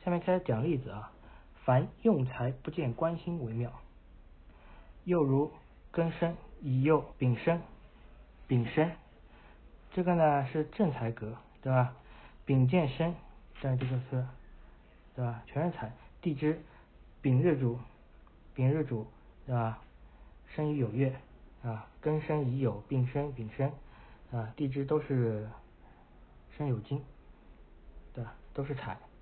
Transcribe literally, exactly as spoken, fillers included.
下面开始讲例子啊。凡用财不见官星为妙，又如庚申、乙酉、丙申、丙申，这个呢是正财格，对吧？丙见申，但这个是，对吧？全是财。地支丙日主，丙日主，对吧？生于酉月啊，庚申、乙酉、丙申、丙申啊，地支都是生酉金，对吧？都是财。